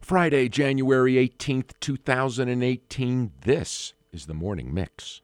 Friday, January 18th, 2018. This is the Morning Mix.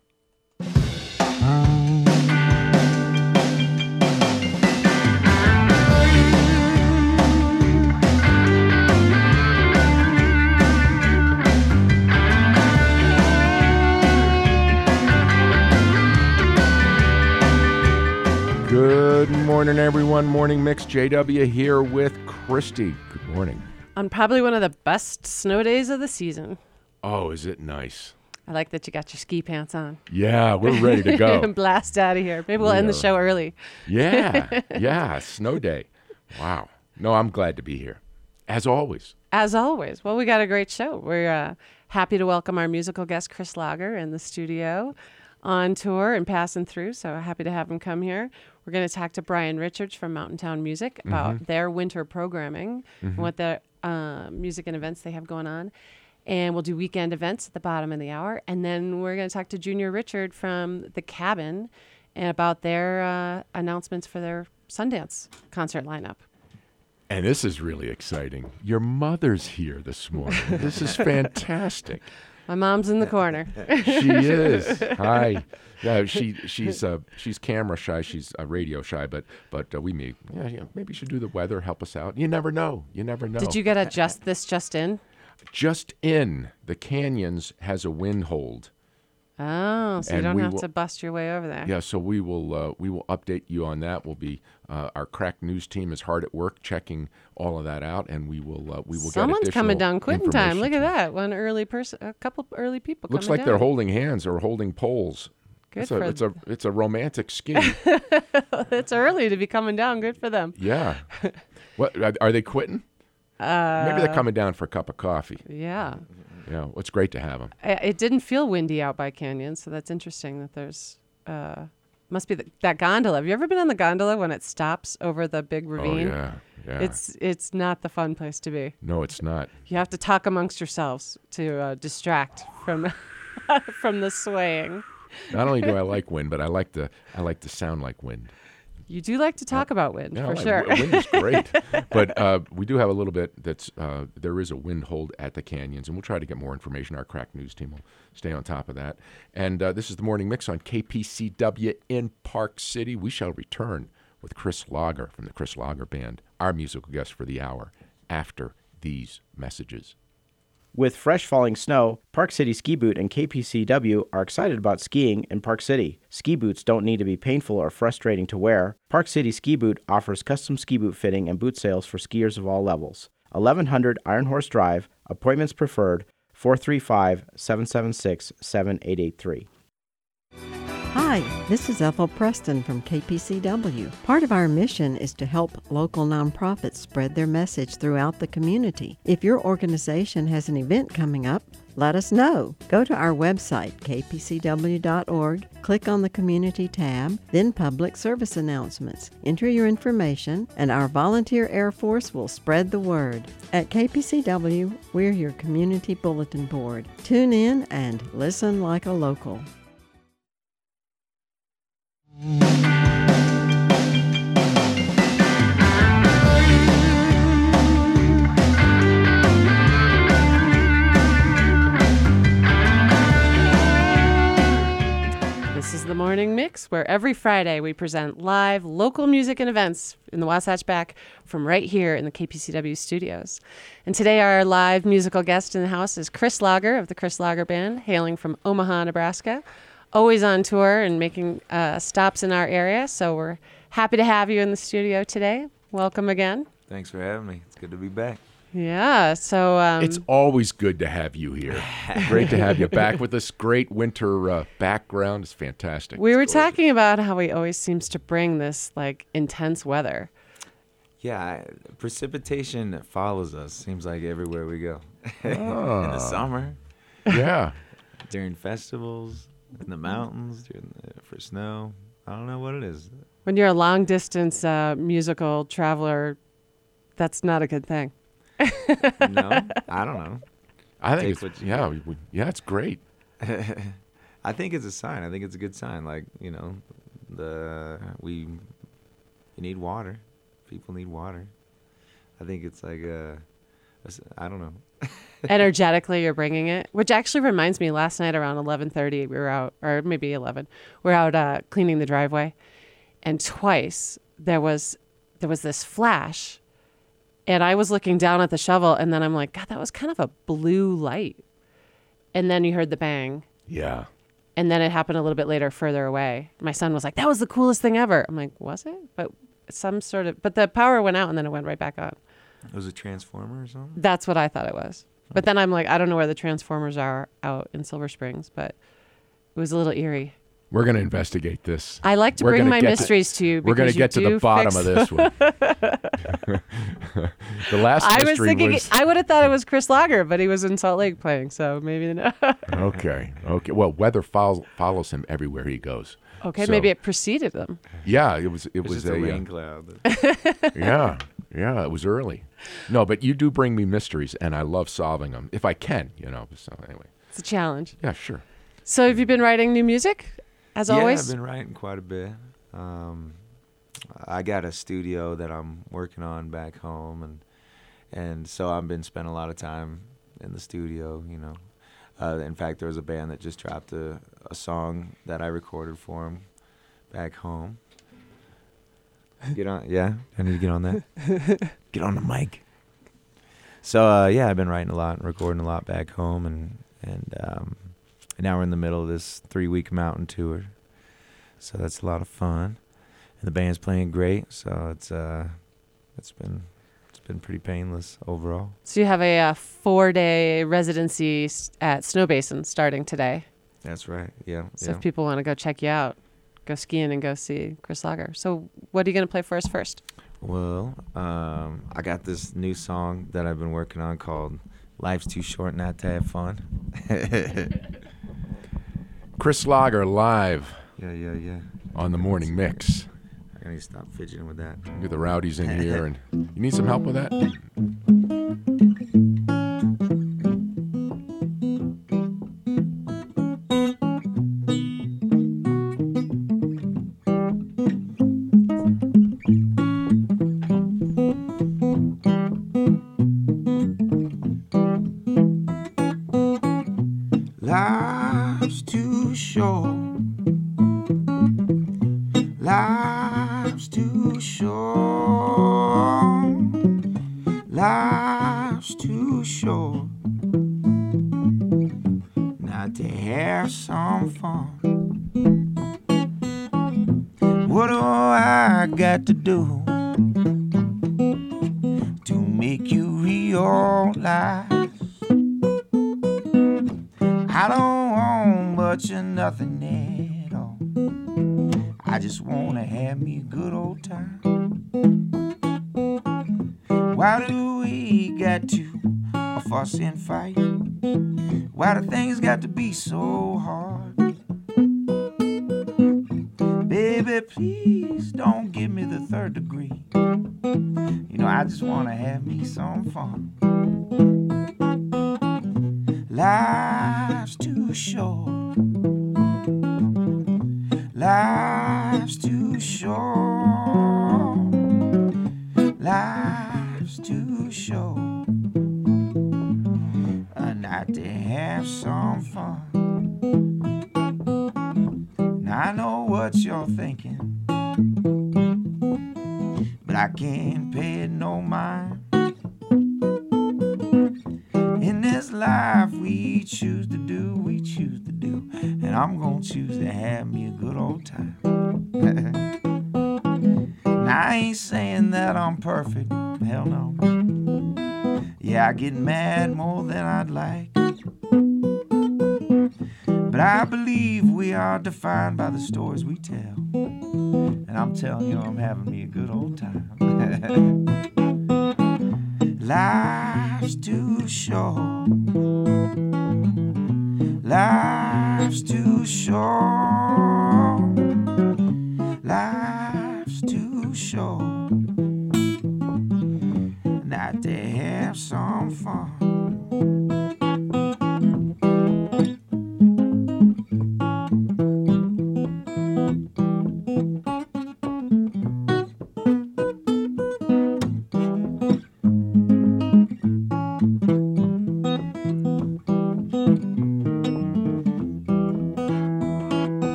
Good morning, everyone. Morning Mix. JW here with Christy. Good morning. On probably one of the best snow days of the season. Oh, is it nice? I like that you got your ski pants on. Yeah, we're ready to go. Blast out of here. Maybe we'll end the show early. Yeah, snow day. Wow. No, I'm glad to be here, as always. As always. Well, we got a great show. We're happy to welcome our musical guest, Chris Lager, in the studio on tour and passing through. So happy to have him come here. We're going to talk to Brian Richards from Mountain Town Music about their winter programming and what the music and events they have going on. And we'll do weekend events at the bottom of the hour. And then we're going to talk to Junior Richard from The Cabin and about their announcements for their Sundance concert lineup. And this is really exciting. Your mother's here this morning. This is fantastic. My mom's in the corner. She is. Hi. Yeah, she's camera shy. She's radio shy. But we maybe you should do the weather. Help us out. You never know. Did you get a just in? Just in. The Canyons has a wind hold. Oh, so you don't have to bust your way over there. Yeah, so we will update you on that. We'll be our crack news team is hard at work checking all of that out, and we will Someone's get coming down quitting time. Look at that. One early person, a couple early people. Looks like they're holding hands or holding poles. It's a romantic ski. It's early to be coming down. Good for them. Yeah. What are they quitting? Maybe they're coming down for a cup of coffee. Yeah. Yeah, it's great to have them. It didn't feel windy out by Canyon, so that's interesting that there's must be that gondola. Have you ever been on the gondola when it stops over the big ravine? Oh, yeah. It's not the fun place to be. No, it's not. You have to talk amongst yourselves to distract from from the swaying. Not only do I like wind, but I like to sound like wind. You do like to talk about wind, for sure. Wind is great. But we do have a little bit there is a wind hold at the Canyons, and we'll try to get more information. Our crack news team will stay on top of that. And this is the Morning Mix on KPCW in Park City. We shall return with Chris Lager from the Chris Lager Band, our musical guest for the hour, after these messages. With fresh falling snow, Park City Ski Boot and KPCW are excited about skiing in Park City. Ski boots don't need to be painful or frustrating to wear. Park City Ski Boot offers custom ski boot fitting and boot sales for skiers of all levels. 1100 Iron Horse Drive, appointments preferred, 435-776-7883. Hi, this is Ethel Preston from KPCW. Part of our mission is to help local nonprofits spread their message throughout the community. If your organization has an event coming up, let us know. Go to our website, kpcw.org, click on the Community tab, then Public Service Announcements. Enter your information, and our volunteer Air Force will spread the word. At KPCW, we're your community bulletin board. Tune in and listen like a local. This is the Morning Mix, where every Friday we present live local music and events in the Wasatch Back from right here in the KPCW studios. And today our live musical guest in the house is Chris Lager of the Chris Lager Band, hailing from Omaha, Nebraska. Always on tour and making stops in our area, so we're happy to have you in the studio today. Welcome again. Thanks for having me. It's good to be back. Yeah, so... it's always good to have you here. Great to have you back with this great winter background. It's fantastic. We were talking about how he always seems to bring this, intense weather. Yeah, precipitation follows us, seems like everywhere we go. In the summer. Yeah. During festivals. In the mountains for snow. I don't know what it is. When you're a long-distance musical traveler, that's not a good thing. No, I don't know. I think it's great. I think it's a sign. I think it's a good sign. You need water. People need water. I think it's like a I don't know. Energetically, you're bringing it, which actually reminds me. Last night around 11:30, we were out, or maybe 11. We're out cleaning the driveway, and twice there was this flash, and I was looking down at the shovel, and then I'm like, God, that was kind of a blue light, and then you heard the bang. Yeah. And then it happened a little bit later, further away. My son was like, "That was the coolest thing ever." I'm like, "Was it?" But but the power went out and then it went right back on. It was a transformer or something? That's what I thought it was. But then I'm like, I don't know where the transformers are out in Silver Springs, but it was a little eerie. We're going to investigate this. I like to bring my mysteries to you. We're going to get to the bottom of this one. The last mystery was... I would have thought it was Chris Lager, but he was in Salt Lake playing, so maybe not. Okay. Well, weather follows him everywhere he goes. Okay, so, maybe it preceded him. Yeah, it was just a rain cloud. Yeah, it was early. No, but you do bring me mysteries, and I love solving them if I can. So anyway, it's a challenge. Yeah, sure. So have you been writing new music? As always? Yeah, I've been writing quite a bit. I got a studio that I'm working on back home, and so I've been spending a lot of time in the studio. In fact, there was a band that just dropped a song that I recorded for them back home. Get on, yeah. I need to get on that. Get on the mic. So I've been writing a lot, and recording a lot back home, and now we're in the middle of this 3-week mountain tour. So that's a lot of fun, and the band's playing great. So it's been pretty painless overall. So you have a 4-day residency at Snow Basin starting today. That's right. Yeah. So if people want to go check you out, go skiing and go see Chris Lager. So what are you going to play for us first? Well, I got this new song that I've been working on called "Life's Too Short Not to Have Fun." Chris Lager live. Yeah. On the morning mix. I need to stop fidgeting with that. Get the rowdies in here, and you need some help with that? Life's too short. Life's too short. Life's too short not to have some fun. What do I got to do to make you realize I don't want much of nothing at all? I just wanna have me a good old time. Why do we got to fuss and fight? Why do things got to be so hard? Baby, please don't give me the 3rd degree. I just wanna have me some fun. Life's too short. Life's too short. Life's too short not to have some fun. Now I know what you're thinking, but I can't pay it no mind. In this life we choose to do, and I'm gonna choose to have me a good old time. Now I ain't saying that I'm perfect, hell no. Yeah, I get mad more than I'd like, but I believe we are defined by the stories we tell, and I'm telling you, I'm having me a good old time. Life's too short. Life's too short. Life's too short not to have some fun.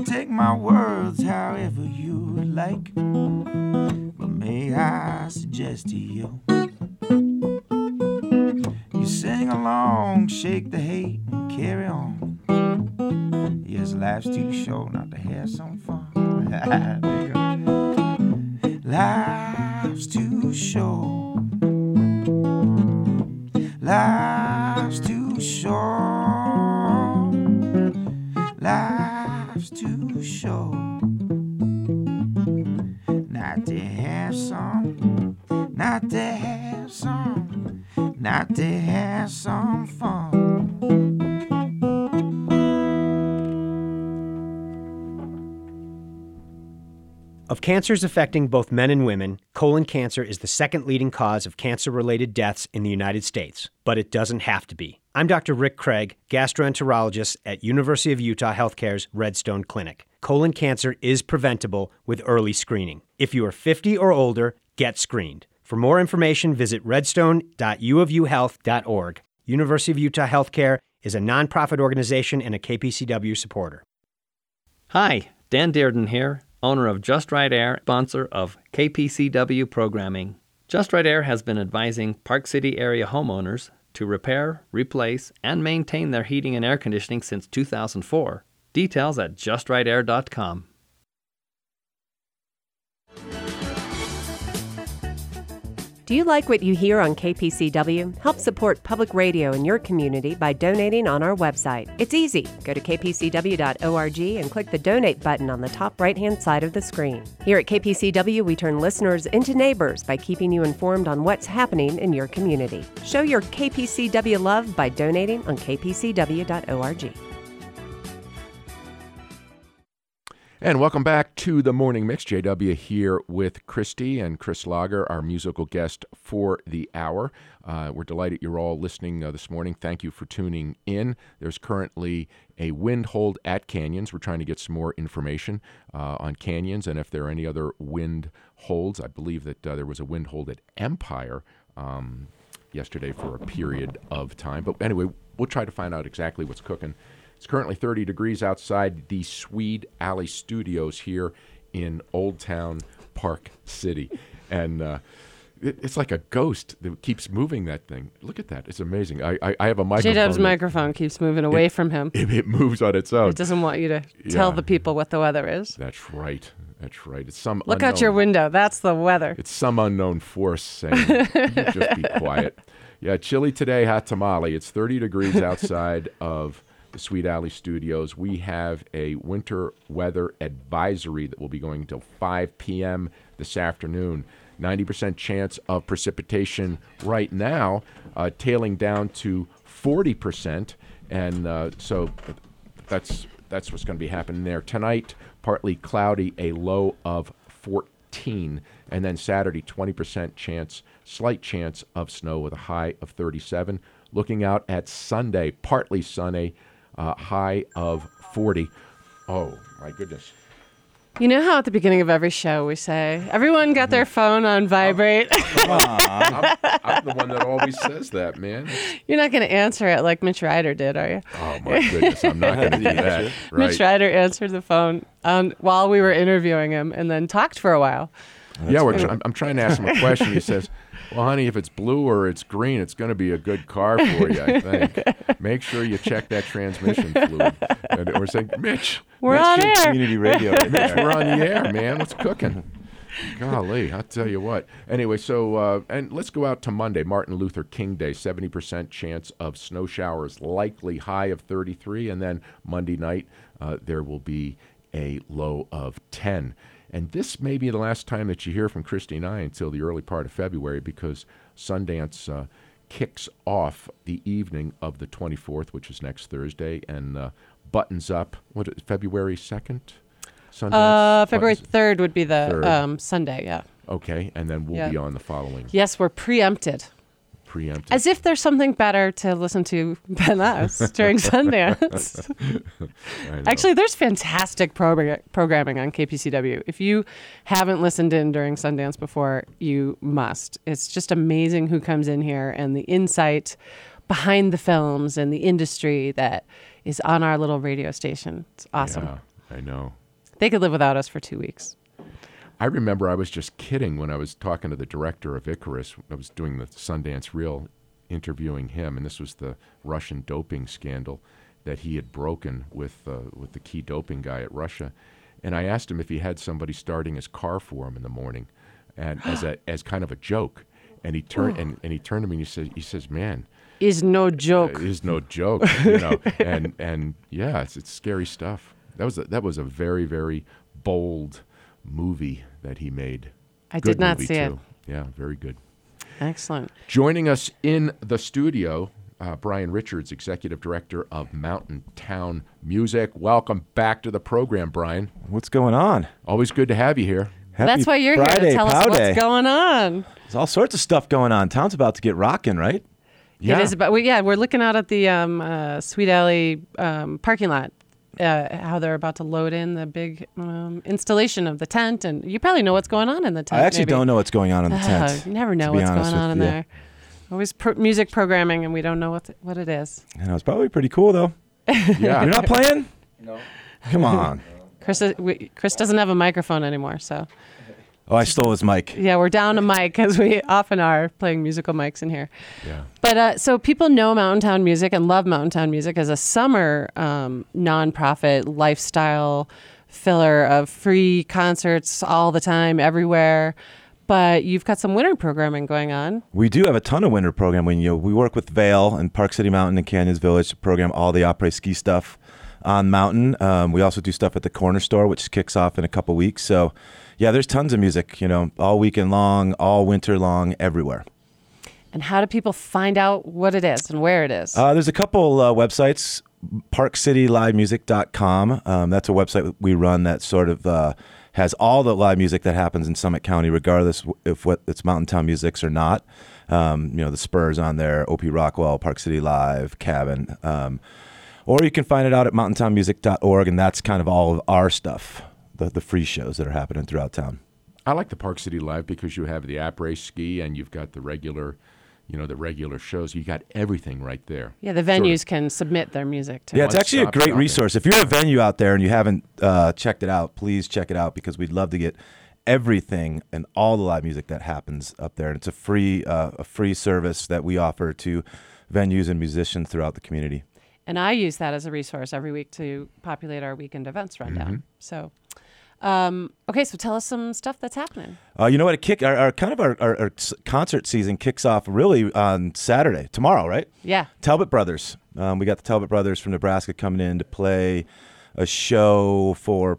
can take my words however you like, but may I suggest to you, you sing along, shake the hate, and carry on. Yes, life's too short not to have some fun. There you go. Life's too short. Life's too short. Life's too short not to have some, not to have some, not to have some fun. Of cancers affecting both men and women, colon cancer is the second leading cause of cancer-related deaths in the United States, but it doesn't have to be. I'm Dr. Rick Craig, gastroenterologist at University of Utah Healthcare's Redstone Clinic. Colon cancer is preventable with early screening. If you are 50 or older, get screened. For more information, visit redstone.uofuhealth.org. University of Utah Healthcare is a nonprofit organization and a KPCW supporter. Hi, Dan Dearden here, owner of Just Right Air, sponsor of KPCW programming. Just Right Air has been advising Park City area homeowners to repair, replace, and maintain their heating and air conditioning since 2004. Details at justrightAir.com. Do you like what you hear on KPCW? Help support public radio in your community by donating on our website. It's easy. Go to kpcw.org and click the donate button on the top right-hand side of the screen. Here at KPCW, we turn listeners into neighbors by keeping you informed on what's happening in your community. Show your KPCW love by donating on kpcw.org. And welcome back to the Morning Mix. JW here with Christy and Chris Lager, our musical guest for the hour. We're delighted you're all listening this morning. Thank you for tuning in. There's currently a wind hold at Canyons. We're trying to get some more information on Canyons and if there are any other wind holds. I believe that there was a wind hold at Empire yesterday for a period of time. But anyway, we'll try to find out exactly what's cooking. It's currently 30 degrees outside the Swede Alley Studios here in Old Town Park City. And it's like a ghost that keeps moving that thing. Look at that. It's amazing. I have a microphone. J-Dub's microphone keeps moving away from him. It moves on its own. It doesn't want you to tell the people what the weather is. That's right. That's right. It's some Look out your window. That's the weather. It's some unknown force saying, you just be quiet. Yeah, chilly today, hot tamale. It's 30 degrees outside of the Swede Alley Studios. We have a winter weather advisory that will be going until 5 p.m. this afternoon. 90% chance of precipitation right now, tailing down to 40%. And so that's what's going to be happening there. Tonight, partly cloudy, a low of 14. And then Saturday, 20% chance, slight chance of snow with a high of 37. Looking out at Sunday, partly sunny, high of 40. Oh, my goodness. You know how at the beginning of every show we say, everyone got their phone on vibrate? I'm the one that always says that, man. You're not going to answer it like Mitch Ryder did, are you? Oh, my goodness. I'm not going to do that. Right. Mitch Ryder answered the phone while we were interviewing him and then talked for a while. I'm trying to ask him a question. He says, well, honey, if it's blue or it's green, it's going to be a good car for you, I think. Make sure you check that transmission fluid. And we're saying, Mitch. We're on air. Community radio. Mitch, we're on the air, man. What's cooking? Golly, I'll tell you what. Anyway, so, and let's go out to Monday, Martin Luther King Day, 70% chance of snow showers, likely high of 33. And then Monday night, there will be a low of 10. And this may be the last time that you hear from Christy and I until the early part of February, because Sundance kicks off the evening of the 24th, which is next Thursday, and buttons up, February 2nd? Sundance? February 3rd would be the Sunday, yeah. Okay, and then we'll be on the following. Yes, we're preempted. As if there's something better to listen to than us during Sundance. Actually, there's fantastic programming on KPCW. If you haven't listened in during Sundance before, you must. It's just amazing who comes in here and the insight behind the films and the industry that is on our little radio station. It's awesome. I know. They could live without us for 2 weeks. I remember I was just kidding when I was talking to the director of Icarus. I was doing the Sundance Reel, interviewing him, and this was the Russian doping scandal that he had broken with the key doping guy at Russia. And I asked him if he had somebody starting his car for him in the morning, and as kind of a joke. And he turned and he turned to me and he says, "Man, Is no joke. it is no joke," you know. and yeah, it's scary stuff. That was a very, very bold movie that he made. I Good did not movie, see it. too. Yeah, very good. Excellent. Joining us in the studio, Brian Richards, Executive Director of Mountain Town Music. Welcome back to the program, Brian. What's going on? Always good to have you here. That's why you're Friday, here to tell us Pow what's Day. going on. There's all sorts of stuff going on. Town's about to get rocking, right? Yeah. It is about, we're looking out at the Sweet Alley parking lot, how they're about to load in the big installation of the tent. And you probably know what's going on in the tent. I actually maybe. don't know what's going on in the tent. You never know to be what's honest going on with in you. there. Always music programming, and we don't know what it is. I know, it's probably pretty cool, though. Yeah. You're not playing? No. Come on. Chris doesn't have a microphone anymore, so Oh, I stole his mic. yeah, we're down a mic because we often are playing musical mics in here. Yeah. But so people know Mountain Town Music and love Mountain Town Music as a summer nonprofit lifestyle filler of free concerts all the time, everywhere. But you've got some winter programming going on. We do have a ton of winter programming. We work with Vail and Park City Mountain and Canyons Village to program all the après ski stuff on Mountain. We also do stuff at the Corner Store, which kicks off in a couple weeks. So, yeah, there's tons of music, all weekend long, all winter long, everywhere. And how do people find out what it is and where it is? There's a couple websites, parkcitylivemusic.com. That's a website we run that sort of has all the live music that happens in Summit County, regardless if it's Mountain Town Musics or not. The Spurs on there, OP Rockwell, Park City Live, Cabin. Or you can find it out at mountaintownmusic.org, and that's kind of all of our stuff, the free shows that are happening throughout town. I like the Park City Live because you have the après ski and you've got the regular shows. You got everything right there. Yeah, the venues can submit their music to. Yeah, it's actually a One-stop great shopping. resource. If you're a venue out there and you haven't checked it out, please check it out because we'd love to get everything and all the live music that happens up there. And it's a free service that we offer to venues and musicians throughout the community. And I use that as a resource every week to populate our weekend events rundown. Mm-hmm. So, okay, so tell us some stuff that's happening. You know what? Our concert season kicks off really on Saturday, tomorrow, right? Yeah. Talbot Brothers. We got the Talbot Brothers from Nebraska coming in to play a show for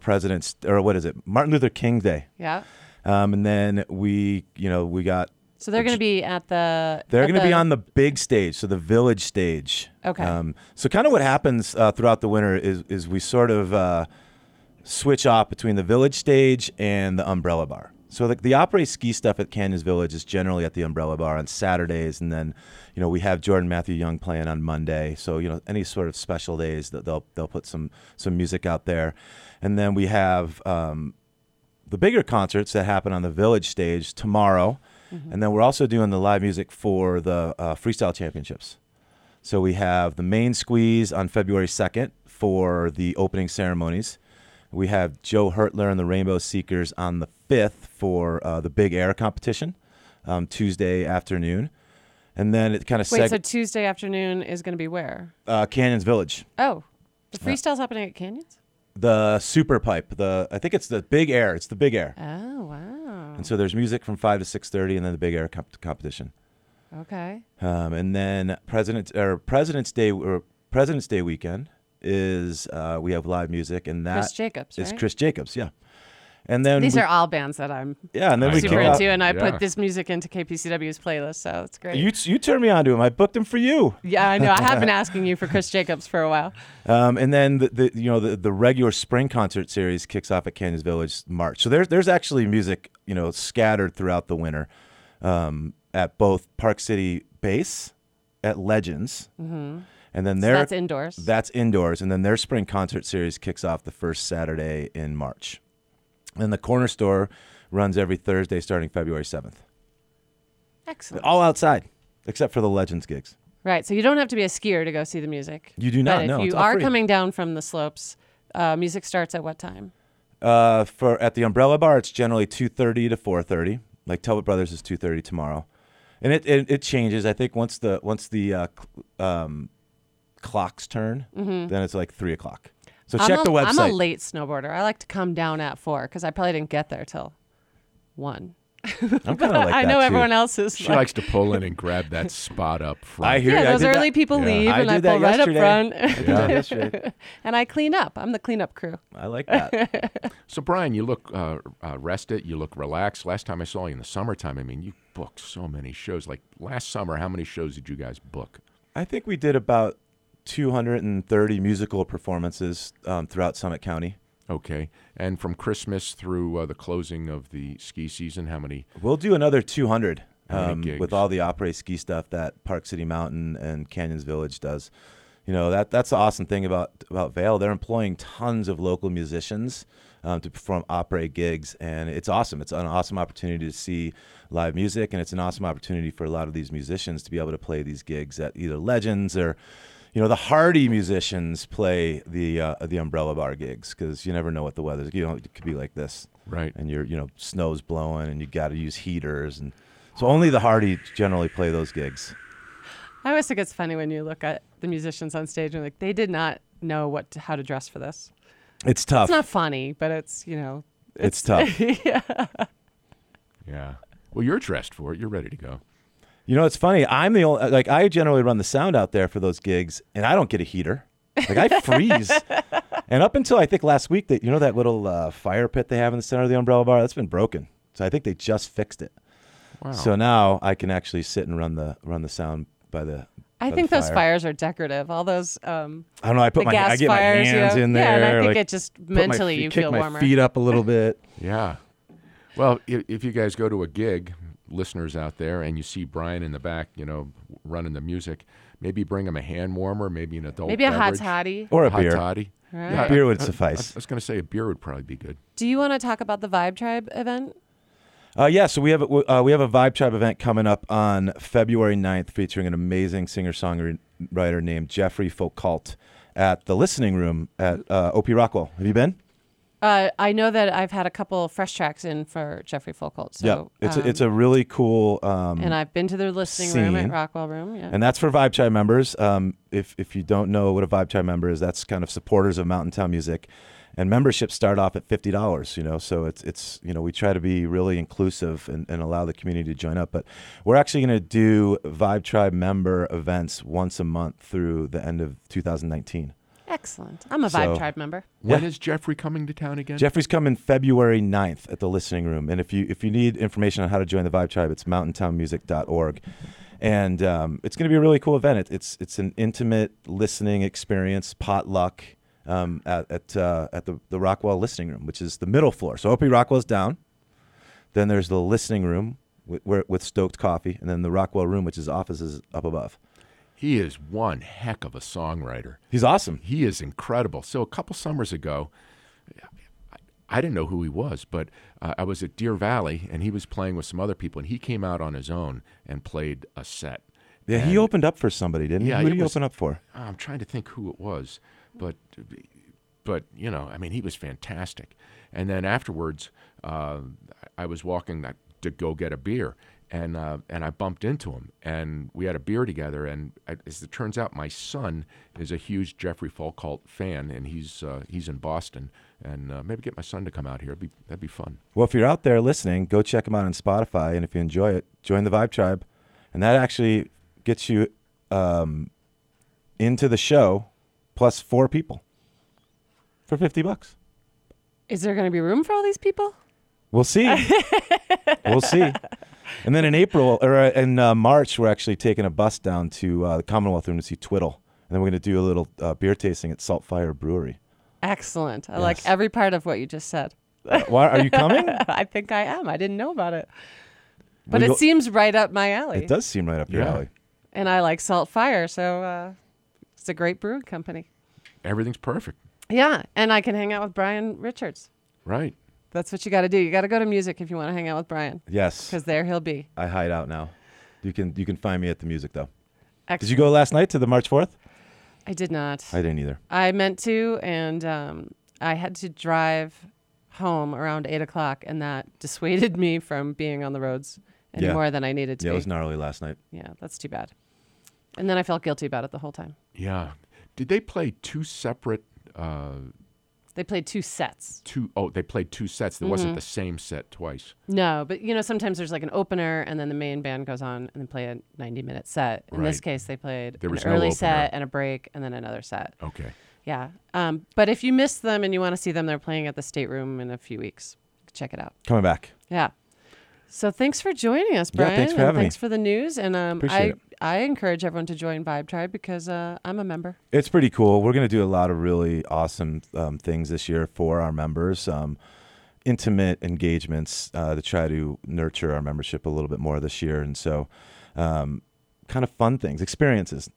Martin Luther King Day. Yeah. And then we got. So they're going to be at the. They're going to be on the big stage, so the Village stage. Okay. So kind of what happens throughout the winter is we sort of switch off between the Village stage and the Umbrella Bar. So the après ski stuff at Canyons Village is generally at the Umbrella Bar on Saturdays, and then we have Jordan Matthew Young playing on Monday. So any sort of special days that they'll put some music out there, and then we have the bigger concerts that happen on the Village stage tomorrow. Mm-hmm. And then we're also doing the live music for the Freestyle Championships. So we have the main squeeze on February 2nd for the opening ceremonies. We have Joe Hertler and the Rainbow Seekers on the 5th for the Big Air competition, Tuesday afternoon. And then it kind of Wait, so Tuesday afternoon is going to be where? Canyons Village. Oh, the freestyle's happening at Canyons? The Super Pipe. I think it's the Big Air. It's the Big Air. Oh, wow. And so there's music from 5 to 6:30, and then the Big Air competition. Okay. And then President's Day weekend is we have live music, and that Chris Jacobs, is right? Chris Jacobs, yeah. And then These are all bands that I'm and then we super kick off- into, and I Yeah. put this music into KPCW's playlist, so it's great. You turned me on to him. I booked him for you. Yeah, I know. I have been asking you for Chris Jacobs for a while. And then the regular spring concert series kicks off at Canyons Village March. So there's actually music scattered throughout the winter at both Park City Base, at Legends, and then So that's indoors. That's indoors, and then their spring concert series kicks off the first Saturday in March. And the Corner Store runs every Thursday starting February 7th. Excellent. All outside, except for the Legends gigs. Right, so you don't have to be a skier to go see the music. You do not, But no, if you it's all are free. coming down from the slopes, Music starts at what time? For at the Umbrella Bar, it's generally 2:30 to 4:30. Like Talbot Brothers is 2:30 tomorrow, and it changes. I think once the clocks turn, then it's like 3 o'clock. So check the website. I'm a late snowboarder. I like to come down at 4 because I probably didn't get there till 1. I'm kind of like I that know too. everyone else is. She likes to pull in and grab that spot up front. I hear Yeah, you. those early people leave, I and I did that pull right up yesterday. front. I did that yesterday. And I clean up. I'm the cleanup crew. I like that. So, Brian, you look rested. You look relaxed. Last time I saw you in the summertime, I mean, you booked so many shows. Like last summer, how many shows did you guys book? I think we did about 230 musical performances throughout Summit County. Okay. And from Christmas through the closing of the ski season, how many? We'll do another 200 How many gigs? with all the après ski stuff that Park City Mountain and Canyons Village does. You know, that's the awesome thing about Vail. They're employing tons of local musicians to perform après gigs, and it's awesome. It's an awesome opportunity to see live music, and it's an awesome opportunity for a lot of these musicians to be able to play these gigs at either Legends or, you know, the hardy musicians play the Umbrella Bar gigs because you never know what the weather's. You know, it could be like this, Right. and snow's blowing, and you got to use heaters, and so only the hardy generally play those gigs. I always think it's funny when you look at the musicians on stage and like they did not know how to dress for this. It's tough. It's not funny, but it's It's tough. Yeah. Yeah. Well, you're dressed for it. You're ready to go. You know, it's funny. I'm the only, like, I generally run the sound out there for those gigs, and I don't get a heater. Like, I freeze. And up until I think last week, that that little fire pit they have in the center of the Umbrella Bar, that's been broken. So I think they just fixed it. Wow. So now I can actually sit and run the sound by the. I think those fires are decorative. All those. I don't know. I get gas my fires, hands in there. Yeah, and I think like, it just mentally you kick feel my warmer. feet up a little bit. Yeah. Well, if you guys go to a gig, listeners out there, and you see Brian in the back, running the music, maybe bring him a hand warmer, maybe an adult Maybe a hot beverage. toddy. Or a Hot beer. toddy. Right. Yeah, Beer would I suffice. was going to say a beer would probably be good. Do you want to talk about the Vibe Tribe event? Yeah, so we have a Vibe Tribe event coming up on February 9th featuring an amazing singer-songwriter named Jeffrey Foucault at the Listening Room at OP Rockwell. Have you been? I know that I've had a couple fresh tracks in for Jeffrey Foucault. So, yeah, it's a really cool and I've been to the Listening Room at Rockwell Room. Yeah. And that's for Vibe Tribe members. If you don't know what a Vibe Tribe member is, that's kind of supporters of Mountain Town music. And memberships start off at $50, so it's we try to be really inclusive and allow the community to join up. But we're actually going to do Vibe Tribe member events once a month through the end of 2019. Excellent. I'm a Vibe Tribe member. When is Jeffrey coming to town again? Jeffrey's coming February 9th at the Listening Room. And if you need information on how to join the Vibe Tribe, it's mountaintownmusic.org. And it's going to be a really cool event. It's an intimate listening experience, potluck. At the Rockwell Listening Room, which is the middle floor. So OP Rockwell's down. Then there's the Listening Room with Stoked Coffee, and then the Rockwell Room, which is offices up above. He is one heck of a songwriter. He's awesome. He is incredible. So a couple summers ago, I didn't know who he was, but I was at Deer Valley, and he was playing with some other people, and he came out on his own and played a set. Yeah, he opened up for somebody, didn't he? Yeah, Who did he open up for? I'm trying to think who it was. But he was fantastic. And then afterwards, I was walking to go get a beer, and I bumped into him, and we had a beer together. And as it turns out, my son is a huge Jeffrey Foucault fan, and he's in Boston. And maybe get my son to come out here. That'd be fun. Well, if you're out there listening, go check him out on Spotify, and if you enjoy it, join the Vibe Tribe, and that actually gets you into the show plus 4 people. For $50. Is there going to be room for all these people? We'll see. We'll see. And then in March, we're actually taking a bus down to the Commonwealth Room to see Twiddle. And then we're going to do a little beer tasting at Saltfire Brewery. Excellent. I like every part of what you just said. Why are you coming? I think I am. I didn't know about it. But it seems right up my alley. It does seem right up your alley. And I like Saltfire, so it's a great brewing company. Everything's perfect. Yeah, and I can hang out with Brian Richards. Right. That's what you got to do. You got to go to music if you want to hang out with Brian. Yes. Because there he'll be. I hide out now. You can find me at the music, though. Excellent. Did you go last night to the March 4th? I did not. I didn't either. I meant to, and I had to drive home around 8 o'clock, and that dissuaded me from being on the roads any more than I needed to Yeah, be. it was gnarly last night. Yeah, that's too bad. And then I felt guilty about it the whole time. Yeah. Did they play two separate? They played 2 sets. They played 2 sets. There wasn't the same set twice. No, but sometimes there's like an opener, and then the main band goes on and then play a 90-minute set. In this Right. case, they played There an was no early opener. set and a break, and then another set. Okay. Yeah. But if you missed them and you want to see them, they're playing at the State Room in a few weeks. Check it out. Coming back. Yeah. So thanks for joining us, Yeah, Brian. thanks for and having me. thanks for the news. And Appreciate it. I encourage everyone to join Vibe Tribe because I'm a member. It's pretty cool. We're going to do a lot of really awesome things this year for our members. Intimate engagements to try to nurture our membership a little bit more this year. And so kind of fun things, experiences,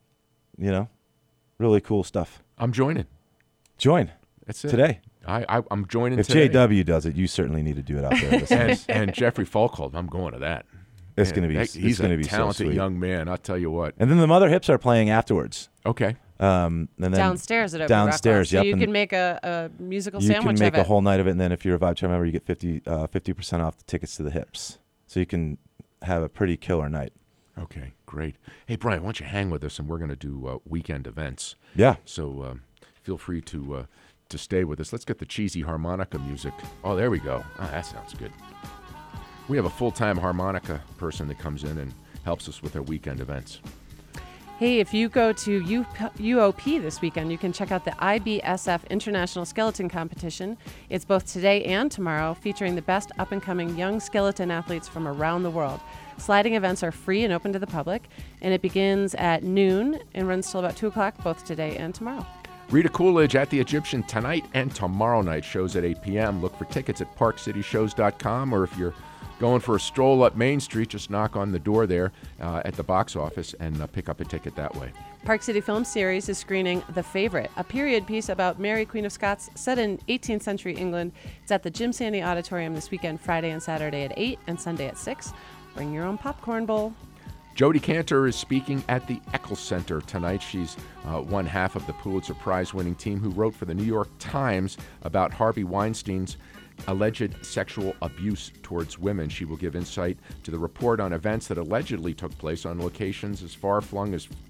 really cool stuff. I'm joining. Join. That's it. Today. I'm joining If today. JW does it, you certainly need to do it out there. listeners. and Jeffrey Falkhold, I'm going to that. It's Man, going to be. He's going to a be so talented sweet. young man. I'll tell you what. And then the Mother Hips are playing afterwards. Okay. And then Downstairs at Open downstairs. Rockwell. So Yep. you and can make a musical you sandwich can make of it. a whole night of it, and then if you're a Vibe Tribe member, you get 50% off the tickets to the Hips. So you can have a pretty killer night. Okay, great. Hey, Brian, why don't you hang with us, and we're going to do weekend events. Yeah. So feel free to stay with us. Let's get the cheesy harmonica music. Oh, there we go. Oh, that sounds good. We have a full-time harmonica person that comes in and helps us with our weekend events. Hey, if you go to UOP this weekend, you can check out the IBSF International Skeleton Competition. It's both today and tomorrow, featuring the best up-and-coming young skeleton athletes from around the world. Sliding events are free and open to the public, and it begins at noon and runs till about 2 o'clock, both today and tomorrow. Rita Coolidge at the Egyptian tonight and tomorrow night. Shows at 8 p.m. Look for tickets at parkcityshows.com, or if you're going for a stroll up Main Street, just knock on the door there at the box office and pick up a ticket that way. Park City Film Series is screening The Favorite, a period piece about Mary, Queen of Scots, set in 18th century England. It's at the Jim Sandy Auditorium this weekend, Friday and Saturday at 8 and Sunday at 6. Bring your own popcorn bowl. Jodi Cantor is speaking at the Eccles Center tonight. She's one half of the Pulitzer Prize-winning team who wrote for the New York Times about Harvey Weinstein's alleged sexual abuse towards women. She will give insight to the report on events that allegedly took place on locations as far flung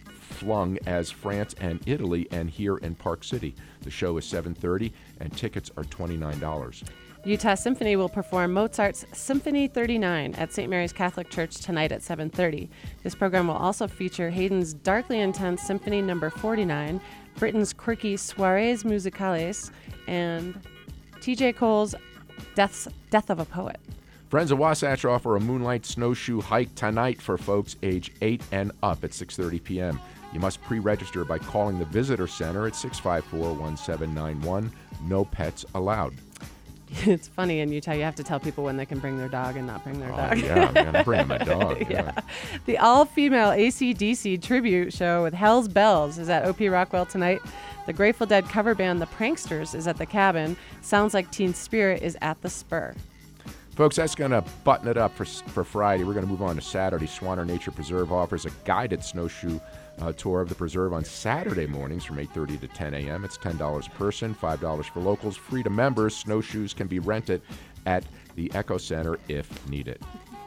as France and Italy, and here in Park City. The show is 7:30 and tickets are $29. Utah Symphony will perform Mozart's Symphony 39 at St. Mary's Catholic Church tonight at 7:30. This program will also feature Haydn's darkly intense Symphony No. 49, Britten's quirky Soirées Musicales, and T.J. Cole's Death of a Poet. Friends of Wasatch offer a moonlight snowshoe hike tonight for folks age 8 and up at 6:30 p.m. You must pre-register by calling the Visitor Center at 654-1791. No pets allowed. It's funny in Utah, you have to tell people when they can bring their dog and not bring their dog. Yeah, man, I'm bringing my dog. Yeah. The all-female AC/DC tribute show with Hell's Bells is at OP Rockwell tonight. The Grateful Dead cover band The Pranksters is at the Cabin. Sounds Like Teen Spirit is at the Spur. Folks, that's going to button it up for Friday. We're going to move on to Saturday. Swanner Nature Preserve offers a guided snowshoe tour of the preserve on Saturday mornings from 8:30 to 10 a.m. It's $10 a person, $5 for locals, free to members. Snowshoes can be rented at the Echo Center if needed.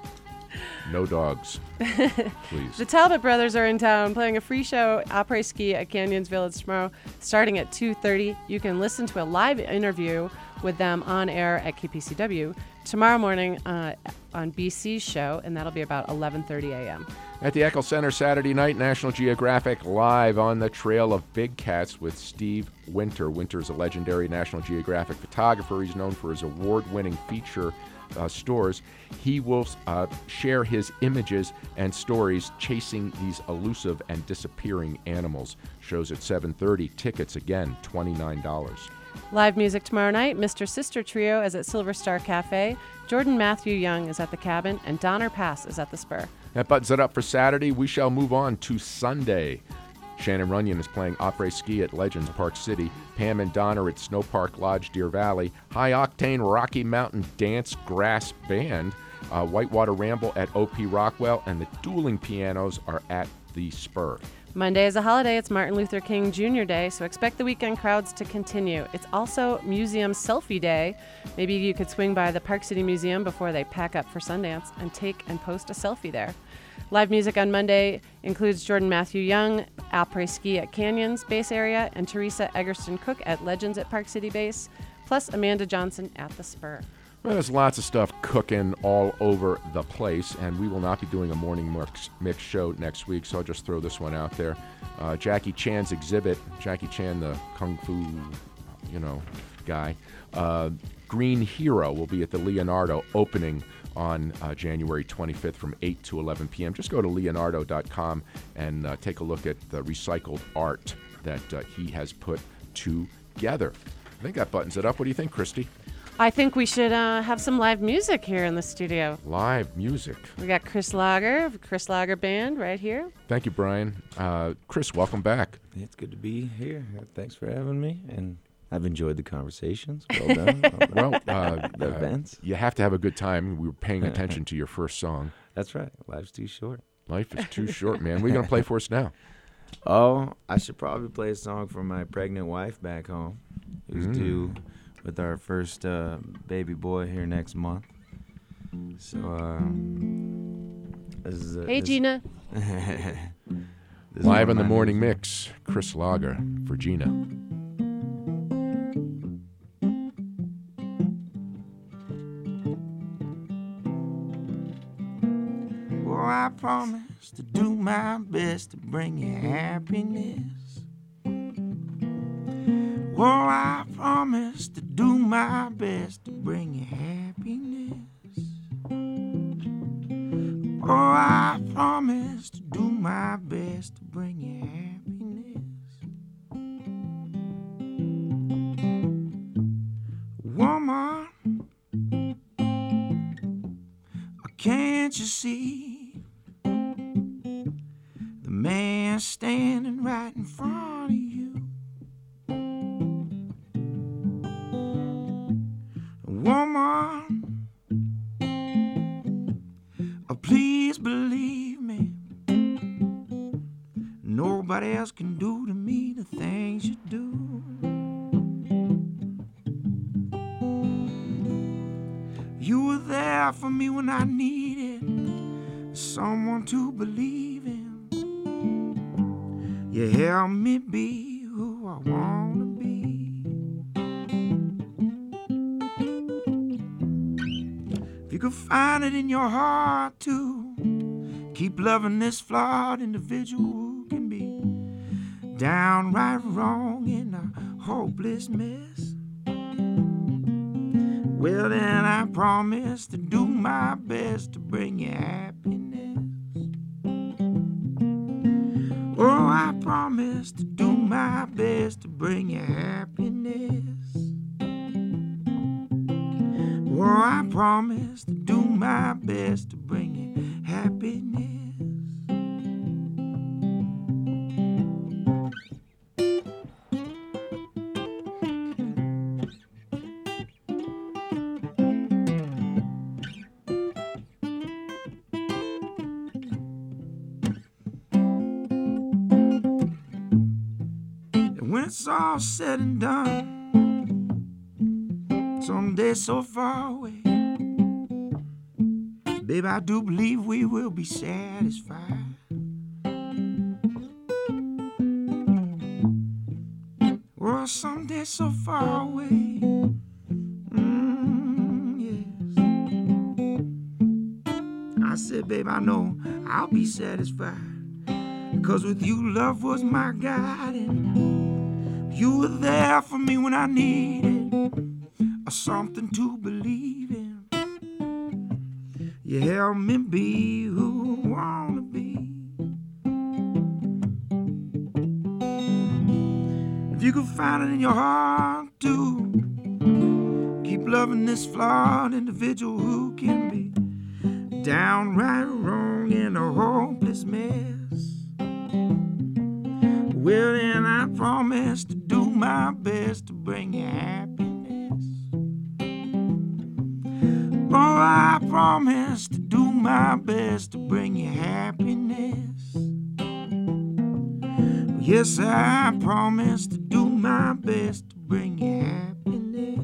No dogs, please. The Talbot Brothers are in town playing a free show, Après Ski at Canyons Village tomorrow, starting at 2:30. You can listen to a live interview with them on air at KPCW tomorrow morning on BC's show, and that'll be about 11:30 a.m. At the Eccles Center Saturday night, National Geographic live on the trail of big cats with Steve Winter. Winter is a legendary National Geographic photographer. He's known for his award-winning feature stores. He will share his images and stories chasing these elusive and disappearing animals. Shows at 7:30. Tickets, again, $29. Live music tomorrow night. Mr. Sister Trio is at Silver Star Cafe. Jordan Matthew Young is at the Cabin, and Donner Pass is at the Spur. That buttons it up for Saturday. We shall move on to Sunday. Shannon Runyon is playing Après Ski at Legends Park City. Pam and Donner at Snow Park Lodge, Deer Valley. High Octane Rocky Mountain Dance Grass Band. Whitewater Ramble at OP Rockwell. And the Dueling Pianos are at the Spur. Monday is a holiday. It's Martin Luther King Jr. Day, so expect the weekend crowds to continue. It's also Museum Selfie Day. Maybe you could swing by the Park City Museum before they pack up for Sundance and take and post a selfie there. Live music on Monday includes Jordan Matthew Young, après-ski at Canyons Base Area, and Teresa Eggerston Cook at Legends at Park City Base, plus Amanda Johnson at the Spur. Well, there's lots of stuff cooking all over the place, and we will not be doing a morning mix show next week, so I'll just throw this one out there. Jackie Chan's exhibit, Jackie Chan, the kung fu, guy, Green Hero will be at the Leonardo opening on January 25th from 8 to 11 p.m. Just go to leonardo.com and take a look at the recycled art that he has put together. I think that buttons it up. What do you think, Christy? I think we should have some live music here in the studio. Live music. We got Chris Lager, Chris Lager Band right here. Thank you, Brian. Chris, welcome back. It's good to be here. Thanks for having me, and I've enjoyed the conversations. Well done. The events. You have to have a good time. We were paying attention to your first song. That's right. Life's too short. Life is too short, man. What are you going to play for us now? Oh, I should probably play a song for my pregnant wife back home, who's due with our first baby boy here next month. So, hey, Gina. Live on the morning mix, Chris Lager for Gina. Well, I promise to do my best to bring you happiness. Well, I promise to do my best to bring you happiness. Oh, I promise to do my best to bring you happiness. Woman, can't you see the man standing right in front of you? Woman, please believe me, nobody else can do to me the things you do. You were there for me when I needed someone to believe in. You helped me be who I want to be. If you could find it in your heart to keep loving this flawed individual who can be downright wrong in a hopeless mess, well then I promise to do my best to bring you happiness. Oh, I promise to do my best to bring you happiness. Oh, I promise to do my best to bring you happiness. And when it's all said and done, someday so far away, babe, I do believe we will be satisfied. Well, someday so far away, yes. I said, babe, I know I'll be satisfied, because with you love was my guide, and you were there for me when I needed something to believe in. You help me be who I wanna be. If you could find it in your heart to keep loving this flawed individual who can be downright wrong in a hopeless mess, well then I promise to do my best to bring you happiness. Oh, I promise to do my best to bring you happiness. Yes, I promise to do my best to bring you happiness.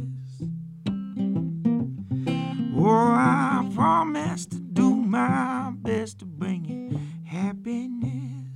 Oh, I promise to do my best to bring you happiness.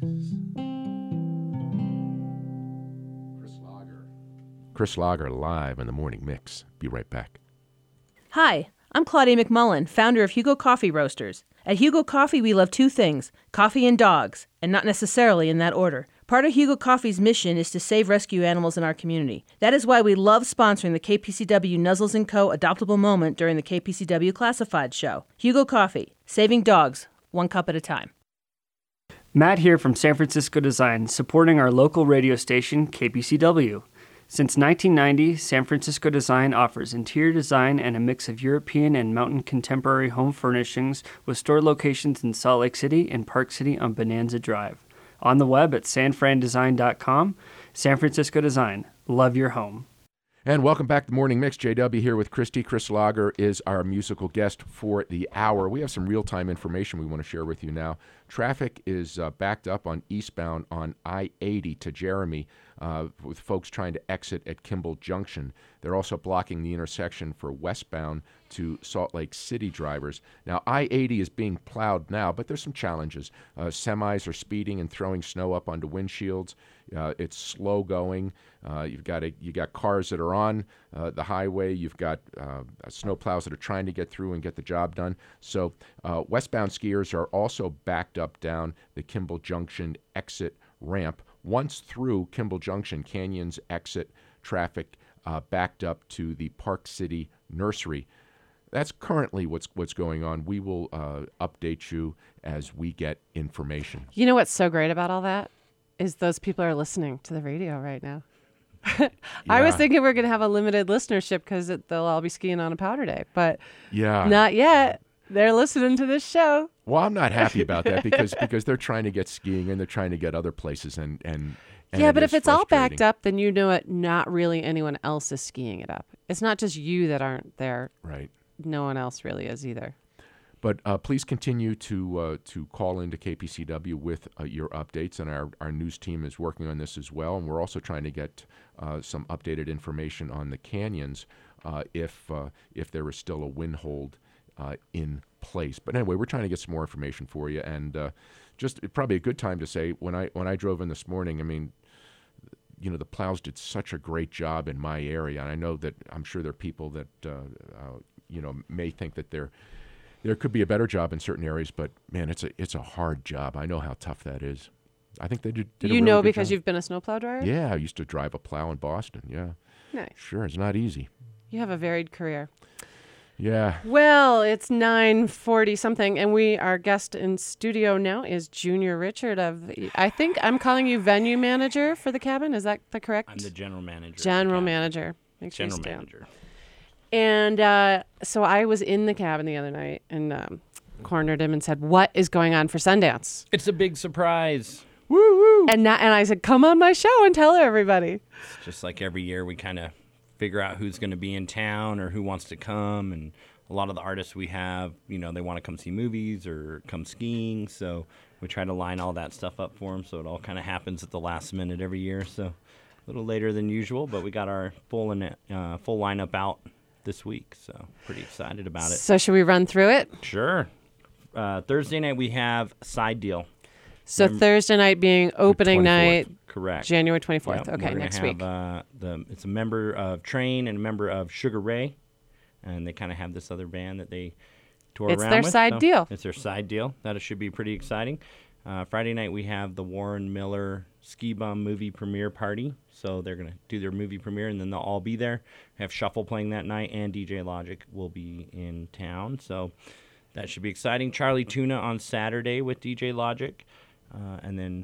Chris Lager live in the morning mix. Be right back. Hi, I'm Claudia McMullen, founder of Hugo Coffee Roasters. At Hugo Coffee, we love two things, coffee and dogs, and not necessarily in that order. Part of Hugo Coffee's mission is to save rescue animals in our community. That is why we love sponsoring the KPCW Nuzzles & Co. Adoptable Moment during the KPCW Classified Show. Hugo Coffee, saving dogs, one cup at a time. Matt here from San Francisco Design, supporting our local radio station, KPCW. Since 1990, San Francisco Design offers interior design and a mix of European and mountain contemporary home furnishings with store locations in Salt Lake City and Park City on Bonanza Drive. On the web at sanfrandesign.com. San Francisco Design. Love your home. And welcome back to Morning Mix. JW here with Christy. Chris Lager is our musical guest for the hour. We have some real-time information we want to share with you now. Traffic is backed up on eastbound on I-80 to Jeremy with folks trying to exit at Kimball Junction. They're also blocking the intersection for westbound to Salt Lake City drivers. Now, I-80 is being plowed now, but there's some challenges. Semis are speeding and throwing snow up onto windshields. It's slow going. You got cars that are on the highway. You've got snow plows that are trying to get through and get the job done. So westbound skiers are also backed up down the Kimball Junction exit ramp. Once through Kimball Junction, Canyons exit traffic backed up to the Park City Nursery. That's currently what's going on. We will update you as we get information. You know what's so great about all that is those people are listening to the radio right now. I was thinking we're going to have a limited listenership because they'll all be skiing on a powder day, but not yet. They're listening to this show. Well, I'm not happy about that because they're trying to get skiing and they're trying to get other places and yeah, but if it's all backed up, then you know it. Not really anyone else is skiing it up. It's not just you that aren't there. Right. No one else really is either. But please continue to call into KPCW with your updates, and our news team is working on this as well. And we're also trying to get some updated information on the canyons if there is still a wind hold in place. But anyway, we're trying to get some more information for you, and just probably a good time to say when I drove in this morning, I mean, you know, the plows did such a great job in my area, and I know that I'm sure there are people that may think that there could be a better job in certain areas, but man, it's a hard job. I know how tough that is. I think they did a really good because job. You've been a snowplow driver? Yeah, I used to drive a plow in Boston. Yeah. Nice. Sure, it's not easy. You have a varied career. Yeah. Well, it's 9:40 something, and our guest in studio now is Junior Richard I think I'm calling you venue manager for the cabin. Is that the correct? I'm the general manager. General manager. Make sure general you stay manager. And so I was in the cabin the other night and cornered him and said, "What is going on for Sundance?" It's a big surprise. Woo woo! And I said, "Come on my show and tell everybody." It's just like every year we kind of figure out who's going to be in town or who wants to come, and a lot of the artists we have, you know, they want to come see movies or come skiing, so we try to line all that stuff up for them, so it all kind of happens at the last minute every year, so a little later than usual, but we got our full lineup out this week, so pretty excited about it. So should we run through it? Sure. Thursday night we have Side Deal. So Thursday night being opening night. Correct. January 24th. Yep. Okay, next week. It's a member of Train and a member of Sugar Ray, and they kind of have this other band that they tour around with. It's their side deal. It's their side deal. That should be pretty exciting. Friday night we have the Warren Miller Ski Bum movie premiere party. So they're going to do their movie premiere, and then they'll all be there. We have Shuffle playing that night, and DJ Logic will be in town. So that should be exciting. Charlie Tuna on Saturday with DJ Logic. And then,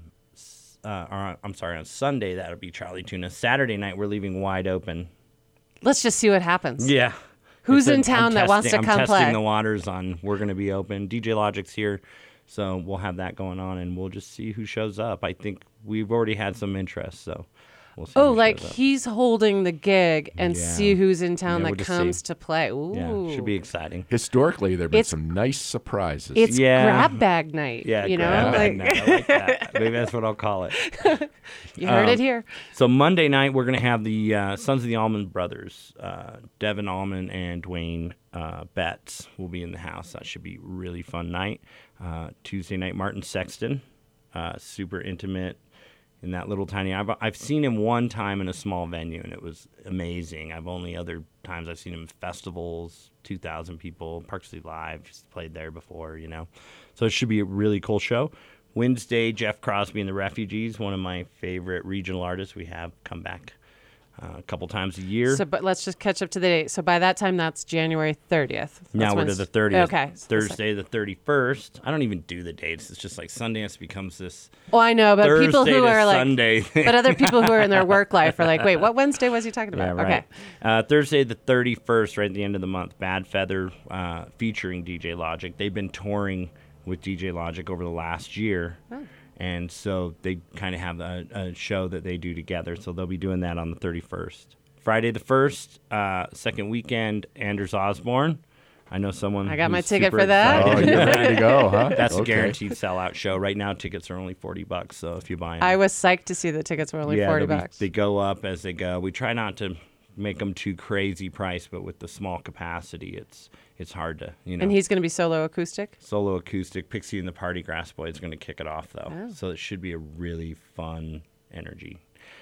on Sunday, that'll be Charlie Tuna. Saturday night, we're leaving wide open. Let's just see what happens. Yeah. Who's in town that wants to come play? I'm testing the waters on we're going to be open. DJ Logic's here, so we'll have that going on, and we'll just see who shows up. I think we've already had some interest, so We'll see Oh, who like shows up. he's holding the gig and Yeah. see who's in town Yeah, we'll that just comes see. to play. Ooh. Yeah, should be exciting. Historically, there have been It's- some nice surprises. It's Yeah. grab bag night. Yeah, you know, grab bag like night. I like that. Maybe that's what I'll call it. you heard it here. So Monday night we're gonna have the Sons of the Allman Brothers, Devin Allman and Dwayne Betts will be in the house. That should be a really fun night. Tuesday night, Martin Sexton, super intimate in that little tiny. I've seen him one time in a small venue and it was amazing. Other times I've seen him in festivals, 2,000 people, Park City Live. He's played there before, you know. So it should be a really cool show. Wednesday, Jeff Crosby and the Refugees, one of my favorite regional artists. We have come back a couple times a year. So, but let's just catch up to the date. So by that time, that's January 30th. Now That's we're when to the it's- 30th. Okay. Thursday the 31st. I don't even do the dates. It's just like Sundance becomes this. Well, I know, but people Thursday who to are like, Sunday. but other people who are in their work life are like, wait, what Wednesday was he talking Yeah, about? right. Okay. Thursday the 31st, right at the end of the month, Bad Feather featuring DJ Logic. They've been touring with DJ Logic over the last year. Oh. And so they kind of have a show that they do together. So they'll be doing that on the 31st. Friday the 1st, second weekend, Anders Osborne. I know someone. I got my who's ticket super for that. excited. Oh, you're ready to go, huh? That's a Okay. guaranteed sellout show. Right now, tickets are only $40. So if you buy them, I was psyched to see the tickets were only $40. they go up as they go. We try not to make them too crazy price, but with the small capacity, it's hard to, you know. And he's going to be solo acoustic? Solo acoustic. Pixie and the Party Grass Boys going to kick it off, though. Oh. So it should be a really fun energy.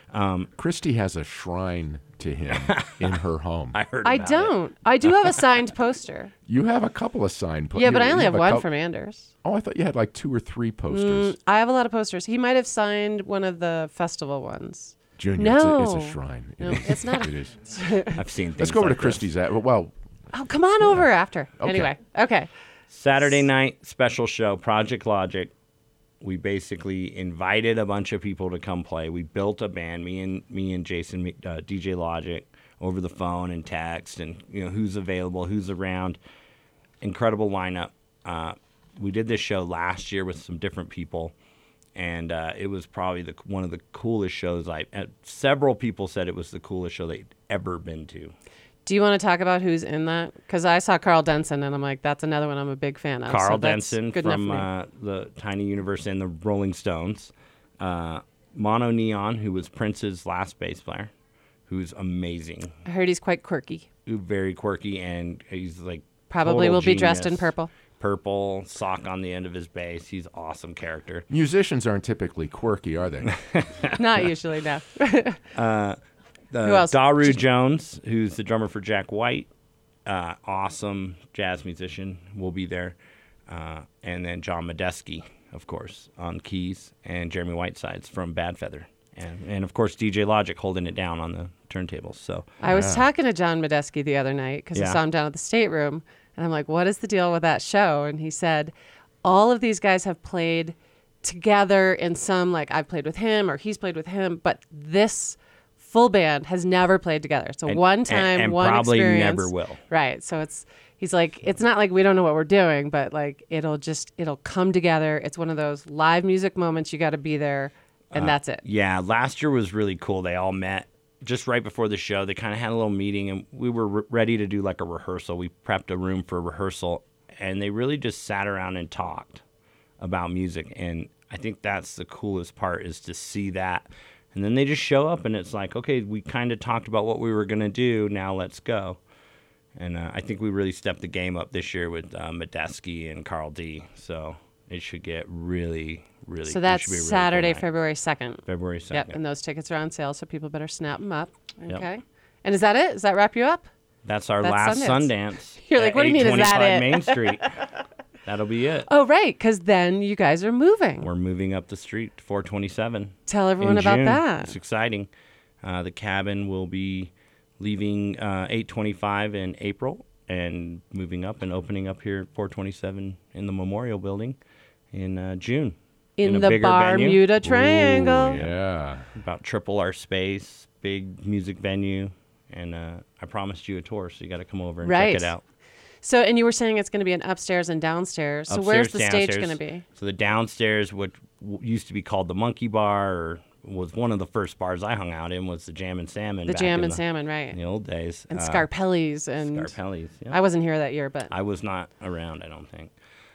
Christy has a shrine to him in her home. I heard I about don't. I do have a signed poster. You have a couple of signed posters. Yeah, but I only have one from Anders. Oh, I thought you had like 2 or 3 posters. I have a lot of posters. He might have signed one of the festival ones. Junior, No. it's a shrine. No, it's not. It is. I've seen things Let's go over like to Christy's. Well, Oh, come on over after. Okay. Anyway, okay. Saturday night special show, Project Logic. We basically invited a bunch of people to come play. We built a band, me and Jason, DJ Logic, over the phone and text, and who's available, who's around. Incredible lineup. We did this show last year with some different people, and it was probably one of the coolest shows. Several people said it was the coolest show they'd ever been to. Do you want to talk about who's in that? Because I saw Carl Denson, and I'm like, that's another one I'm a big fan of. Carl so that's Denson good enough from for me. the Tiny Universe and the Rolling Stones. Mono Neon, who was Prince's last bass player, who's amazing. I heard he's quite quirky. Very quirky, and he's like Probably total will be dressed in genius. purple. Purple sock on the end of his bass. He's awesome character. musicians aren't typically quirky, are they? Not usually, no. Who else? Daru Jones, who's the drummer for Jack White, awesome jazz musician, will be there. And then John Medeski, of course, on keys, and Jeremy Whitesides from Bad Feather. And of course, DJ Logic holding it down on the turntables. So I was talking to John Medeski the other night because I Yeah. saw him down at the State Room, and I'm like, what is the deal with that show? And he said, all of these guys have played together in some, like I've played with him or he's played with him, but this full band has never played together. It's a one time, and one probably experience. never will. Right. So he's like, it's not like we don't know what we're doing, but like it'll come together. It's one of those live music moments. You got to be there, and that's it. Yeah, last year was really cool. They all met just right before the show. They kind of had a little meeting, and we were ready to do like a rehearsal. We prepped a room for a rehearsal, and they really just sat around and talked about music. And I think that's the coolest part, is to see that. And then they just show up, and it's like, okay, we kind of talked about what we were going to do. Now let's go. And I think we really stepped the game up this year with Medeski and Carl D. So it should get really, really. So it that's should be a really cool Saturday, night. February 2nd. February 2nd. Yep, and those tickets are on sale, so people better snap them up. Yep. Okay. And is that it? Does that wrap you up? That's our That's last Sundance. Sundance. You're like, at what do you mean, is that 825 it? Main Street. That'll be it. Oh, right, because then you guys are moving. We're moving up the street to 427. Tell everyone in about June. that. It's exciting. The cabin will be leaving 825 in April and moving up and opening up here at 427 in the Memorial Building in June. In a the bigger venue. Bermuda Triangle. Ooh, yeah. About triple our space, big music venue. And I promised you a tour, so you got to come over and Right. check it out. So, and you were saying it's going to be an upstairs and downstairs. So, where's the Upstairs, stage downstairs. going to be? So the downstairs, what used to be called the Monkey Bar or was one of the first bars I hung out in was the Jam and Salmon. The Jam and Salmon, right. In the old days. And Scarpelli's. Scarpelli's, yeah. I wasn't here that year, but. I was not around, I don't think.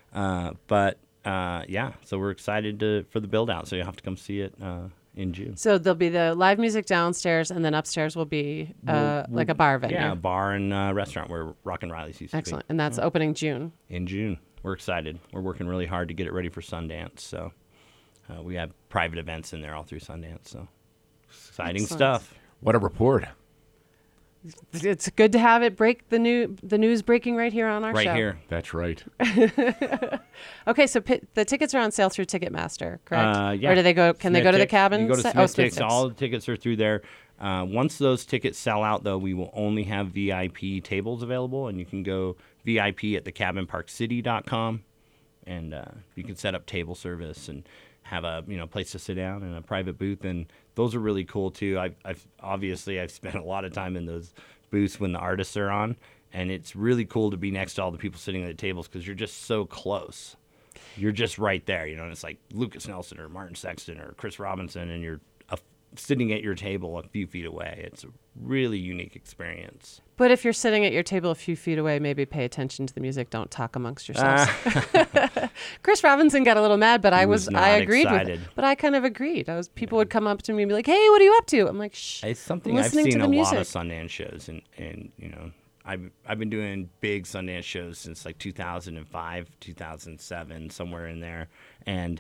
So we're excited for the build out. So you'll have to come see it in June. So there'll be the live music downstairs, and then upstairs will be like a bar venue. Yeah, a bar and restaurant where Rockin' Riley's used Excellent. to be. And that's opening June. In June. We're excited. We're working really hard to get it ready for Sundance. So we have private events in there all through Sundance. So exciting stuff. What a report. It's good to have it break the news breaking right here on our show. Right here. That's right. Okay, so the tickets are on sale through Ticketmaster, correct? Yeah. Or do they go? Can they go to the cabin? You go to Smith Smith Tickets. Tickets. All the tickets are through there. Once those tickets sell out, though, we will only have VIP tables available, and you can go VIP at thecabinparkcity.com, and you can set up table service and have a place to sit down and a private booth, and those are really cool too. I've spent a lot of time in those booths when the artists are on, and it's really cool to be next to all the people sitting at the tables because you're just so close. You're just right there, and it's like Lucas Nelson or Martin Sexton or Chris Robinson, and you're sitting at your table a few feet away. It's a really unique experience. But if you're sitting at your table a few feet away, maybe pay attention to the music. Don't talk amongst yourselves. Chris Robinson got a little mad, but I agreed excited. with it. But I kind of agreed. People would come up to me and be like, "Hey, what are you up to?" I'm like, "Shh." It's something I've seen a lot of Sundance shows, and I've been doing big Sundance shows since like 2005, 2007, somewhere in there, and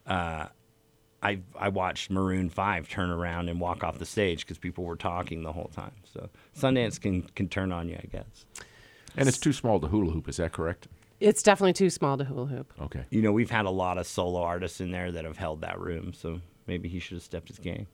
I watched Maroon 5 turn around and walk off the stage because people were talking the whole time. So Sundance can turn on you, I guess. And it's too small to hula hoop, is that correct? It's definitely too small to hula hoop. Okay. We've had a lot of solo artists in there that have held that room, so maybe he should have stepped his game.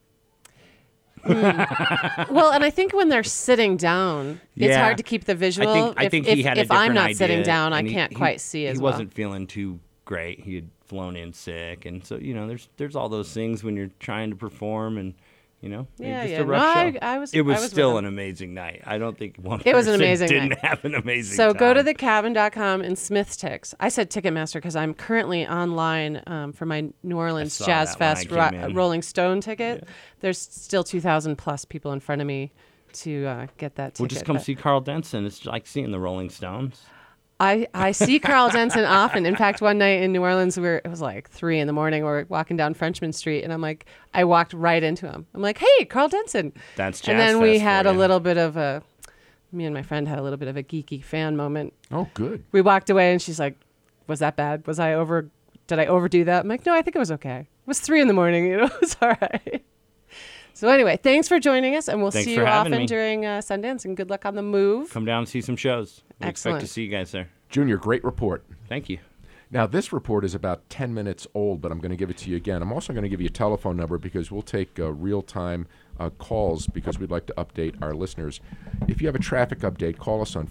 Well, and I think when they're sitting down, it's hard to keep the visual. I think he had a if I'm different not idea, sitting down, I and can't quite see as he well. He wasn't feeling too great. He had flown in sick, and so there's all those things when you're trying to perform, and just a rough show. It was still an amazing night. I don't think one it was an person amazing didn't night. have an amazing So time. go to thecabin.com and Smith Tix. I said Ticketmaster because I'm currently online for my New Orleans Jazz Fest Rolling Stone ticket. Yeah. There's still 2,000 plus people in front of me to get that ticket. Well, just come see Carl Denson. It's like seeing the Rolling Stones. I see Carl Denson often. In fact, one night in New Orleans, it was like 3 a.m. We're walking down Frenchman Street, and I walked right into him. I'm like, "Hey, Carl Denson!" That's Jazz And then Fest we had for a you. little bit of me and my friend had a little bit of a geeky fan moment. Oh, good. We walked away, and she's like, "Was that bad? Did I overdo that?" I'm like, "No, I think it was okay. It was 3 a.m. It was all right." So anyway, thanks for joining us, and we'll see you often during Sundance, and good luck on the move. Come down and see some shows. We Excellent. expect to see you guys there. Junior, great report. Thank you. Now, this report is about 10 minutes old, but I'm going to give it to you again. I'm also going to give you a telephone number because we'll take real-time calls because we'd like to update our listeners. If you have a traffic update, call us on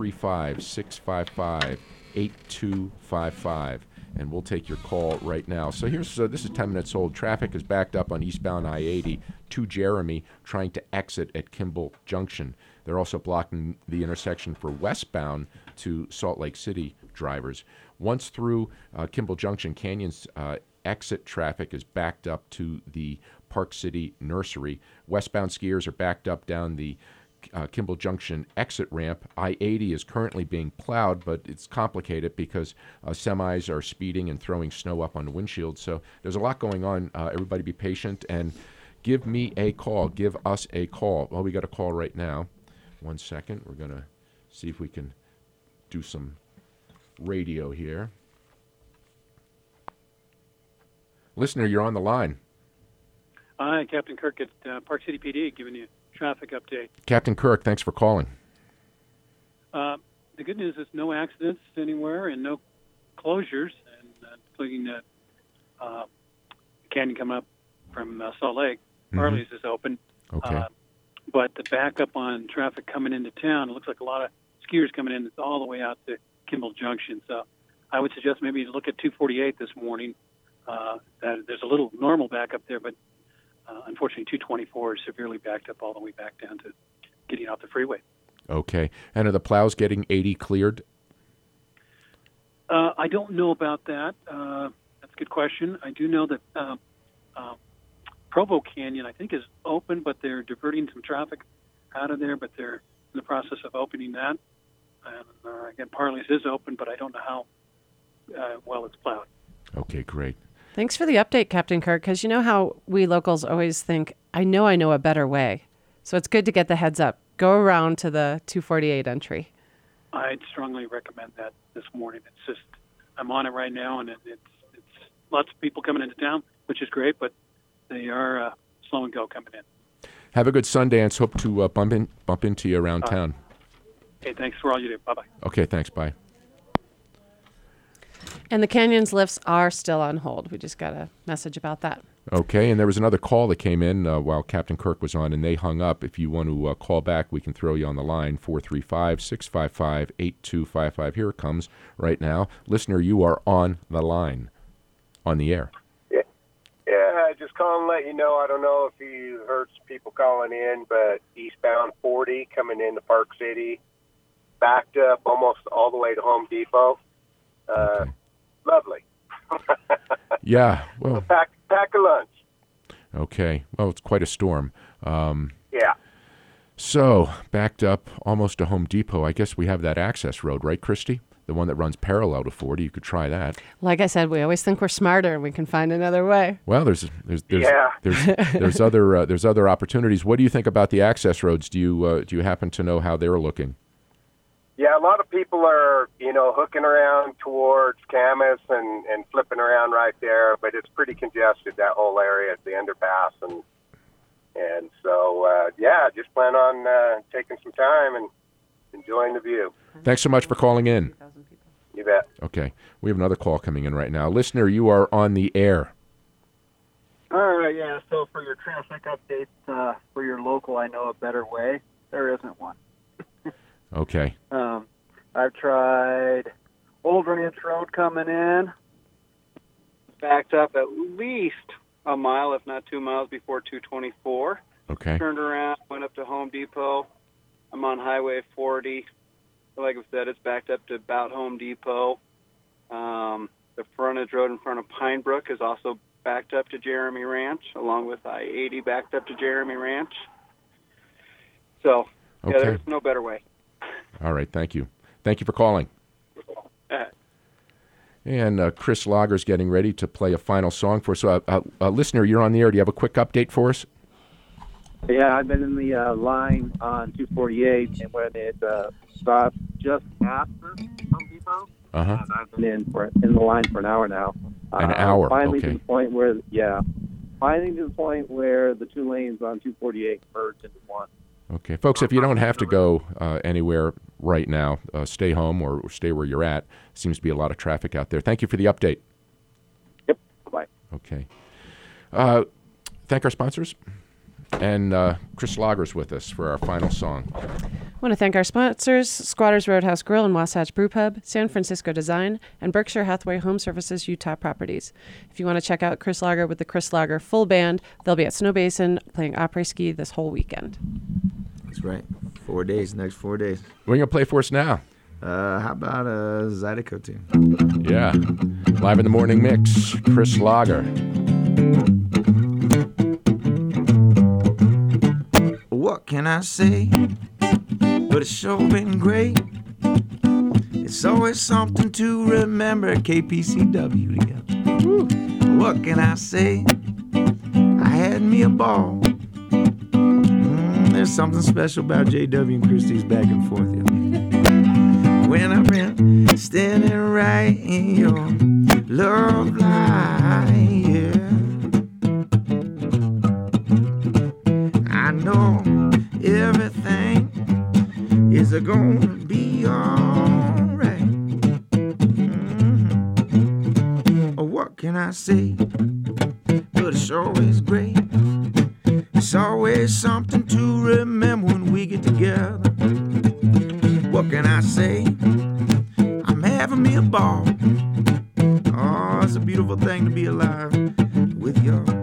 435-655-8255. And we'll take your call right now. So this is 10 minutes old. Traffic is backed up on eastbound I-80 to Jeremy, trying to exit at Kimball Junction. They're also blocking the intersection for westbound to Salt Lake City drivers. Once through Kimball Junction, Canyon's exit traffic is backed up to the Park City Nursery. Westbound skiers are backed up down the Kimball Junction exit ramp. I-80 is currently being plowed, but it's complicated because semis are speeding and throwing snow up on the windshield. So there's a lot going on. Everybody be patient and give me a call. Give us a call. Well, we got a call right now. 1 second. We're going to see if we can do some radio here. Listener, you're on the line. Hi, Captain Kirk at Park City PD giving you a traffic update. Captain Kirk, thanks for calling. The good news is no accidents anywhere and no closures, and including the canyon coming up from Salt Lake. Harley's is open. Okay. But the backup on traffic coming into town, it looks like a lot of skiers coming in. It's all the way out to Kimball Junction. So I would suggest maybe look at 248 this morning. That there's a little normal backup there, but unfortunately 224 is severely backed up all the way back down to getting off the freeway. Okay. And are the plows getting 80 cleared? I don't know about that. That's a good question. I do know that Provo Canyon, I think, is open, but they're diverting some traffic out of there, but they're in the process of opening that. And again, Parley's is open, but I don't know how well it's plowed. Okay, great. Thanks for the update, Captain Kirk, because you know how we locals always think, I know a better way. So it's good to get the heads up. Go around to the 248 entry. I'd strongly recommend that this morning. It's just, I'm on it right now, and it's lots of people coming into town, which is great, but they are slow and go coming in. Have a good Sundance. Hope to bump into you around town. Hey, thanks for all you do. Bye-bye. Okay, thanks. Bye. And the Canyons lifts are still on hold. We just got a message about that. Okay, and there was another call that came in while Captain Kirk was on, and they hung up. If you want to call back, we can throw you on the line, 435-655-8255. Here it comes right now. Listener, you are on the line, on the air. Yeah, just calling to let you know, I don't know if you heard some people calling in, but eastbound 40 coming into Park City, backed up almost all the way to Home Depot. Okay. Lovely. Yeah, well. Pack a lunch. Okay, well, it's quite a storm. Yeah. So, backed up almost to Home Depot. I guess we have that access road, right, Christy? The one that runs parallel to 40. You could try that. Like I said, we always think we're smarter and we can find another way. Well, there's other opportunities. What do you think about the access roads? Do you happen to know how they're looking? Yeah, a lot of people are, hooking around towards Camas and flipping around right there, but it's pretty congested, that whole area at the underpass. And so, just plan on taking some time and enjoying the view. Thanks so much for calling in. You bet. Okay. We have another call coming in right now. Listener, you are on the air. All right, yeah. So for your traffic updates for your local, I know a better way. There isn't one. Okay. I've tried Old Ranch Road coming in, backed up at least a mile, if not 2 miles, before 224. Okay. Turned around, went up to Home Depot. I'm on Highway 40. Like I said, it's backed up to about Home Depot. The frontage road in front of Pine Brook is also backed up to Jeremy Ranch, along with I-80 backed up to Jeremy Ranch. So, okay. There's no better way. All right, thank you. Thank you for calling. And Chris Lager's getting ready to play a final song for us. So, listener, you're on the air. Do you have a quick update for us? Yeah, I've been in the line on 248, and when it stopped just after Home Depot, and I've been in the line for an hour now. An hour, finally okay. To the point where the two lanes on 248 merge into one. Okay. Folks, if you don't have to go anywhere right now, stay home or stay where you're at. Seems to be a lot of traffic out there. Thank you for the update. Yep. Bye. Okay. Thank our sponsors. And Chris Lager's with us for our final song. I want to thank our sponsors, Squatters Roadhouse Grill and Wasatch Brew Pub, San Francisco Design, and Berkshire Hathaway Home Services Utah Properties. If you want to check out Chris Lager with the Chris Lager Full Band, they'll be at Snow Basin playing après-ski this whole weekend. That's right. 4 days, next 4 days. What are you going to play for us now? How about a Zydeco tune? Yeah. Live in the morning mix, Chris Lager. What can I say? But it's sure been great. It's always something to remember. KPCW together. What can I say? I had me a ball. There's something special about JW and Christie's back and forth. Yeah. When I've been standing right in your love light, yeah. I know everything is gonna be alright. What can I say? But it's always great. It's always something to remember when we get together. What can I say? I'm having me a ball. Oh, it's a beautiful thing to be alive with y'all.